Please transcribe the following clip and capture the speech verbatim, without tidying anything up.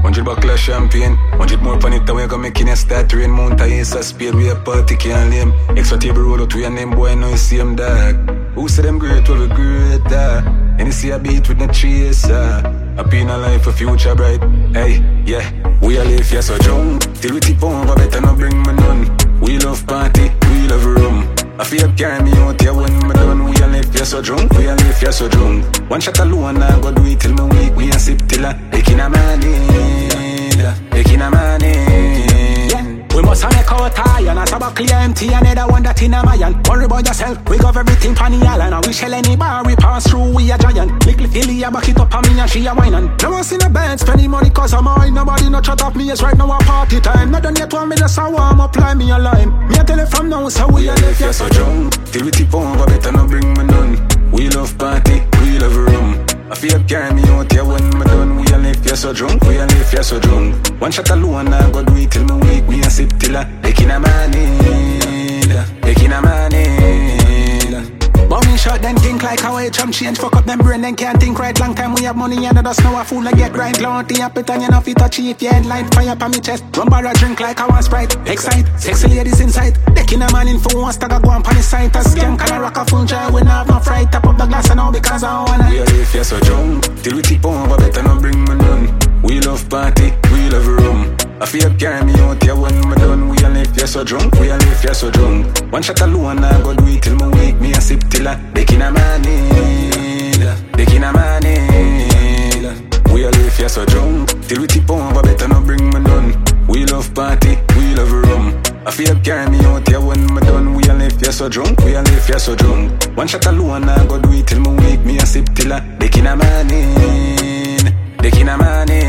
Hundred buckle of champagne, hundred more pan it away, go make in a start rain. Mount a ace of spade, we a party can't lame. Extra table roll out, we a name boy, now you see him dog. Who say them great, well we great, uh. And you see a beat with the chaser. Happy in a life, a future bright. Hey, yeah, we a live, yeah, so drunk. Till we tip over, better not bring me none. We love party, we love room. I feel carry me out here when me done. We a live, yeah, so drunk, we a live, yeah, so drunk. One shot alone, I go do it till me weak. We a sip till I taking a man in, taking a man in. We must make our tie and a tabak clear empty. Another one that in a mayan. Worry about yourself, we got everything on the island. And we shell any bar we pass through, we a giant. Little Philly a back it up on me and she a wine. And no one seen a band spending money cause I'm mine. Nobody no chat off me, it's right now a party time. Not done yet one me just a warm up, line me a lime. Me a tell you from now, so we, we a live, yeah, so drunk. Till we tip over, better not bring me none. We love party, we love room. I feel carry me out here when me done. We a live, yeah, so drunk, we a live, yeah, so drunk. One shot alone, I go do it till me weak. We a sip till I taking a man in, taking a man in. But me shot then think like how I jump change. Fuck up them brain then can't think right. Long time we have money and I know a fool I get grind. Clown tea up it and you know fit a cheap. Yeah, headline fire pa me chest. Run bar a drink like I want Sprite. Excite, sexy ladies inside. Taking a man in for one stagger go on pan his site. A scam can I rock a full jar. We not have no fright. Tap up the glass and all because I wanna. We a live, yeah, so drunk. Till we tip over, better not bring me none. We love party, we love room. I feel carry me out here when me done. We a live, yeah, so drunk, we a live, yeah, so drunk. One shot alone, I go do it till me weak. Me a sip till I taking a man in, taking a man in. We a live, yeah, so drunk. Till we tip over, better not bring me none. We love party, we love room. I feel carry me out here when me done. We a live, yeah, so drunk, we a live, yeah, so drunk. One shot alone, I go do it till me weak. Me a sip till I taking a man in, taking a man in.